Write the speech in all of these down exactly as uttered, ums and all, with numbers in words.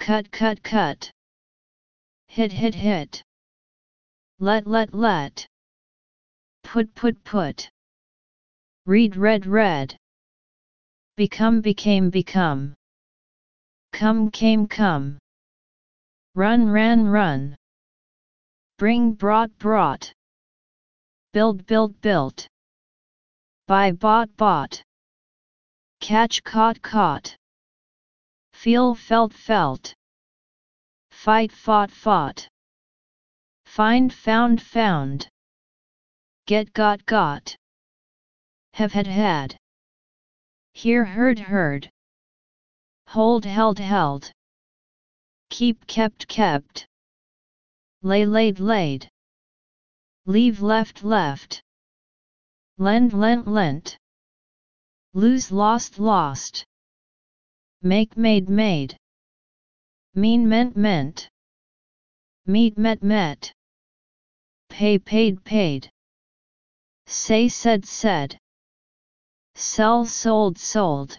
cut cut cut, hit hit hit, let let let, put put put, read read read, become became become, come came come, run ran run, bring brought brought, build built built, buy bought bought, catch caught caught, feel felt felt, fight fought fought, find found found, get got got, have had had, hear heard heard, hold held held, keep kept kept, lay laid laid, leave left left, lend lent lent, lose lost lost, make made made, mean meant meant, meet met met, pay paid paid, say said said, sell sold sold,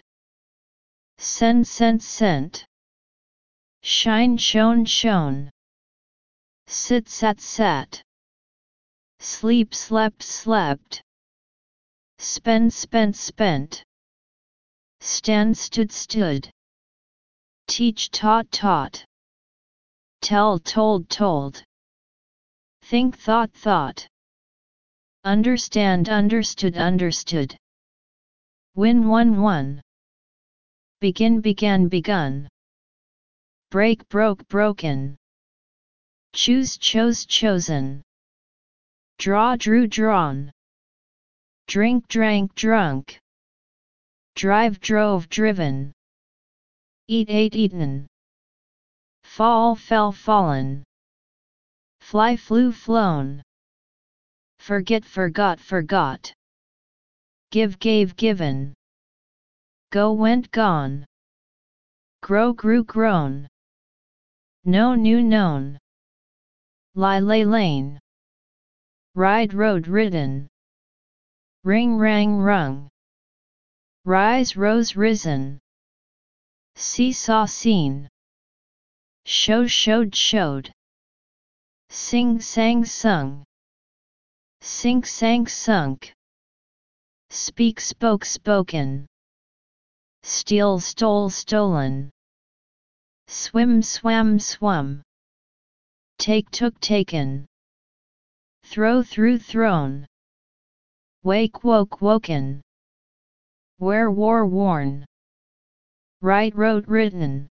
send sent sent, shine shone shone, sit sat sat, sleep slept slept, spend spent spent, stand stood stood, teach taught taught, tell told told, think thought thought, understand understood understood, win won won, begin began begun, break broke broken, choose chose chosen, draw drew drawn, drink drank drunk, drive drove driven, eat ate eaten, fall fell fallen, fly flew flown, forget forgot forgot, give gave given, go went gone, grow grew grown, know knew known, lie lay lane, ride rode ridden, ring rang rung, rise rose risen, see saw seen, show showed showed, sing sang sung, sink sank sunk, speak spoke spoken, steal stole stolen, swim swam swum, take took taken, throw threw thrown, wake woke woken, wear wore worn, write wrote written,